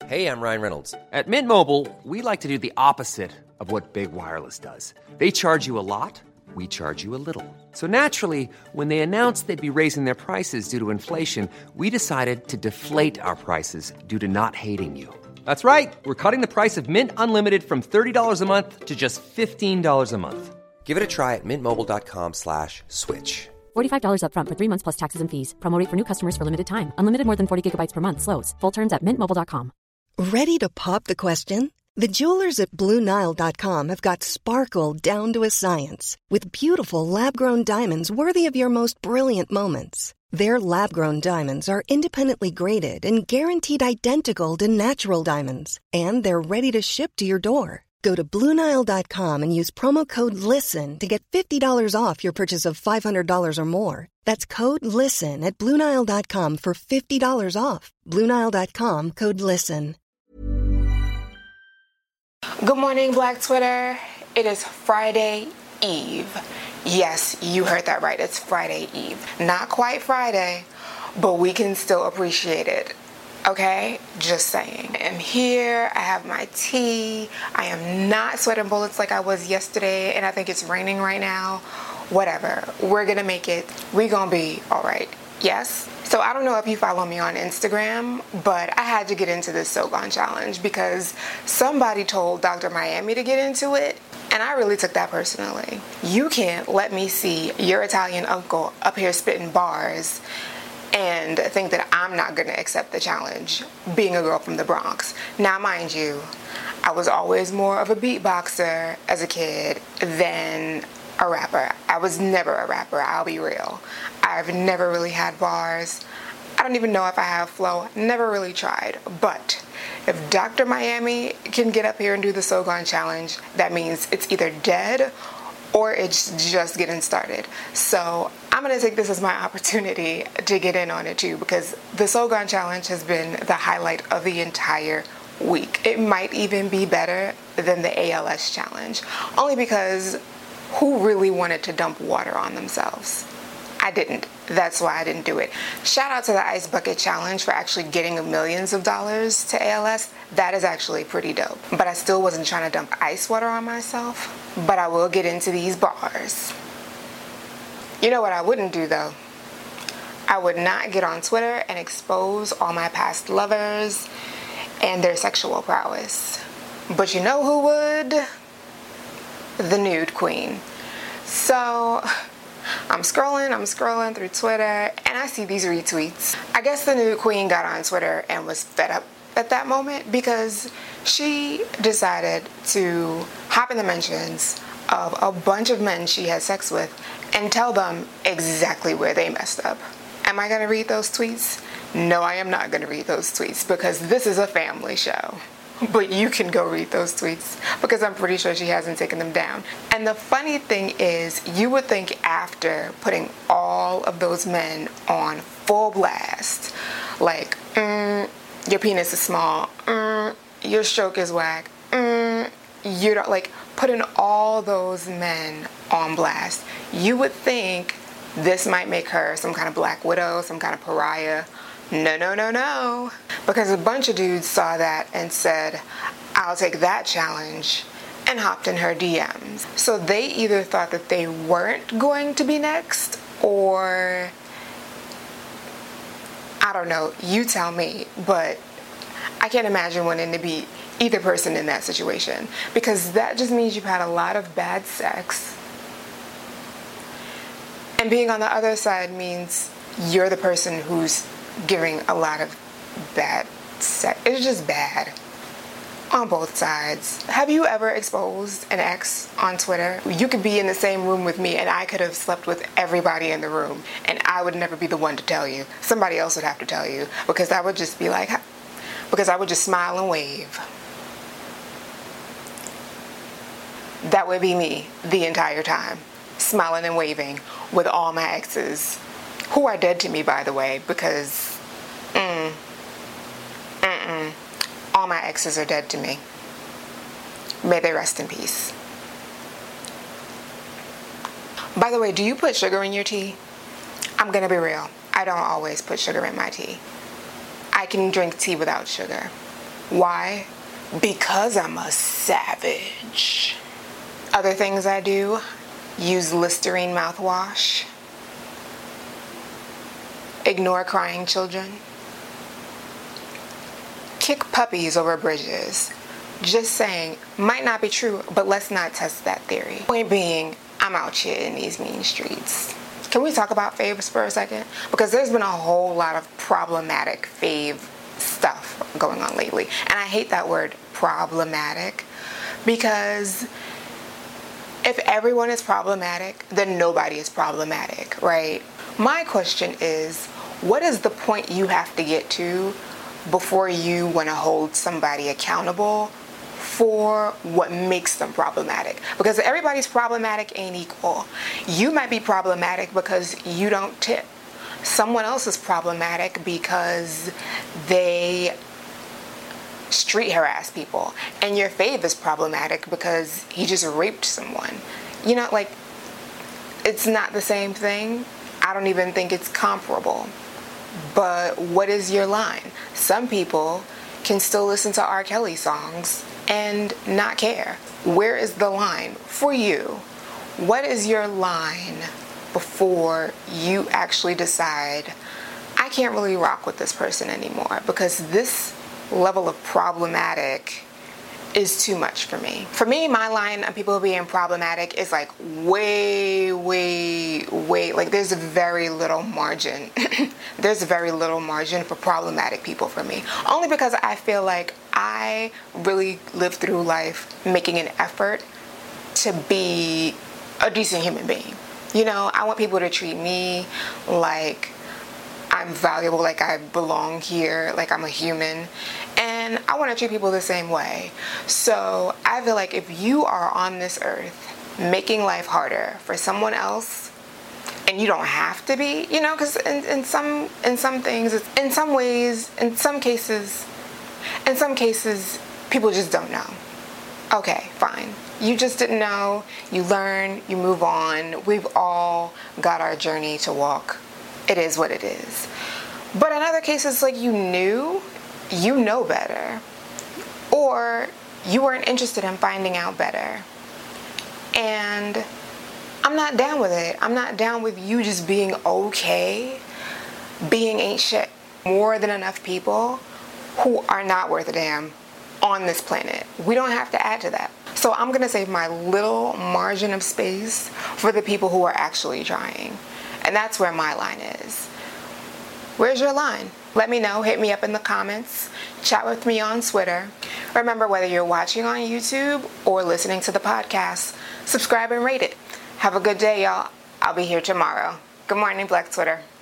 Hey, I'm Ryan Reynolds. At Mint Mobile, we like to do the opposite of what Big Wireless does. They charge you a lot, we charge you a little. So naturally, when they announced they'd be raising their prices due to inflation, we decided to deflate our prices due to not hating you. That's right. We're cutting the price of Mint Unlimited from $30 a month to just $15 a month. Give it a try at mintmobile.com/switch. $45 up front for 3 months plus taxes and fees. Promo rate for new customers for limited time. Unlimited more than 40 gigabytes per month. Slows full terms at mintmobile.com. Ready to pop the question? The jewelers at BlueNile.com have got sparkle down to a science with beautiful lab-grown diamonds worthy of your most brilliant moments. Their lab-grown diamonds are independently graded and guaranteed identical to natural diamonds, and they're ready to ship to your door. Go to BlueNile.com and use promo code LISTEN to get $50 off your purchase of $500 or more. That's code LISTEN at BlueNile.com for $50 off. BlueNile.com, code LISTEN. Good morning, Black Twitter. It is Friday Eve. Yes, you heard that right. It's Friday Eve. Not quite Friday, but we can still appreciate it. Okay? Just saying. I'm here. I have my tea. I am not sweating bullets like I was yesterday, and I think it's raining right now. Whatever. We're gonna make it. We're gonna be all right. Yes? So I don't know if you follow me on Instagram, but I had to get into this Sogan challenge because somebody told Dr. Miami to get into it, and I really took that personally. You can't let me see your Italian uncle up here spitting bars and think that I'm not going to accept the challenge, being a girl from the Bronx. Now, mind you, I was always more of a beatboxer as a kid than a rapper. I was never a rapper, I'll be real. I've never really had bars. I don't even know if I have flow. Never really tried. But if Dr. Miami can get up here and do the Sogan challenge, that means it's either dead or it's just getting started. So I'm gonna take this as my opportunity to get in on it too, because the Sogan challenge has been the highlight of the entire week. It might even be better than the ALS challenge, only because who really wanted to dump water on themselves? I didn't. That's why I didn't do it. Shout out to the Ice Bucket Challenge for actually getting millions of dollars to ALS. That is actually pretty dope. But I still wasn't trying to dump ice water on myself. But I will get into these bars. You know what I wouldn't do though? I would not get on Twitter and expose all my past lovers and their sexual prowess. But you know who would? The nude queen. So I'm scrolling through Twitter, and I see these retweets. I guess the nude queen got on Twitter and was fed up at that moment because she decided to hop in the mentions of a bunch of men she had sex with and tell them exactly where they messed up. Am I gonna read those tweets? No, I am not gonna read those tweets because this is a family show. But you can go read those tweets because I'm pretty sure she hasn't taken them down. And the funny thing is, you would think after putting all of those men on full blast, like, your penis is small, your stroke is whack, you don't, like, putting all those men on blast, you would think this might make her some kind of black widow, some kind of pariah. No. Because a bunch of dudes saw that and said, I'll take that challenge, and hopped in her DMs. So they either thought that they weren't going to be next, or I don't know, you tell me, but I can't imagine wanting to be either person in that situation, because that just means you've had a lot of bad sex. And being on the other side means you're the person who's giving a lot of bad sex. It's just bad on both sides. Have you ever exposed an ex on Twitter? You could be in the same room with me and I could have slept with everybody in the room and I would never be the one to tell you. Somebody else would have to tell you, because I would just be like, because I would just smile and wave. That would be me the entire time, smiling and waving with all my exes, who are dead to me, by the way, because all my exes are dead to me. May they rest in peace. By the way, do you put sugar in your tea? I'm gonna be real. I don't always put sugar in my tea. I can drink tea without sugar. Why? Because I'm a savage. Other things I do: use Listerine mouthwash, ignore crying children, kick puppies over bridges. Just saying, might not be true, but let's not test that theory. Point being, I'm out here in these mean streets. Can we talk about faves for a second? Because there's been a whole lot of problematic fave stuff going on lately. And I hate that word, problematic, because if everyone is problematic, then nobody is problematic, right? My question is, what is the point you have to get to before you want to hold somebody accountable for what makes them problematic? Because everybody's problematic ain't equal. You might be problematic because you don't tip. Someone else is problematic because they street harass people. And your fave is problematic because he just raped someone. You know, like, it's not the same thing. I don't even think it's comparable. But what is your line? Some people can still listen to R. Kelly songs and not care. Where is the line for you? What is your line before you actually decide, I can't really rock with this person anymore because this level of problematic is too much for me. For me, my line on people being problematic is like way, like there's very little margin. There's very little margin for problematic people for me. Only because I feel like I really live through life making an effort to be a decent human being. You know, I want people to treat me like I'm valuable, like I belong here, like I'm a human. And I want to treat people the same way. So I feel like if you are on this earth making life harder for someone else, and you don't have to be, you know, because in some things, in some ways, in some cases, people just don't know. Okay, fine. You just didn't know. You learn, you move on. We've all got our journey to walk. It is what it is. But in other cases, like you know better. Or you weren't interested in finding out better. And I'm not down with it. I'm not down with you just being okay, being ain't shit. More than enough people who are not worth a damn on this planet. We don't have to add to that. So I'm gonna save my little margin of space for the people who are actually trying. And that's where my line is. Where's your line? Let me know. Hit me up in the comments. Chat with me on Twitter. Remember, whether you're watching on YouTube or listening to the podcast, subscribe and rate it. Have a good day, y'all. I'll be here tomorrow. Good morning, Black Twitter.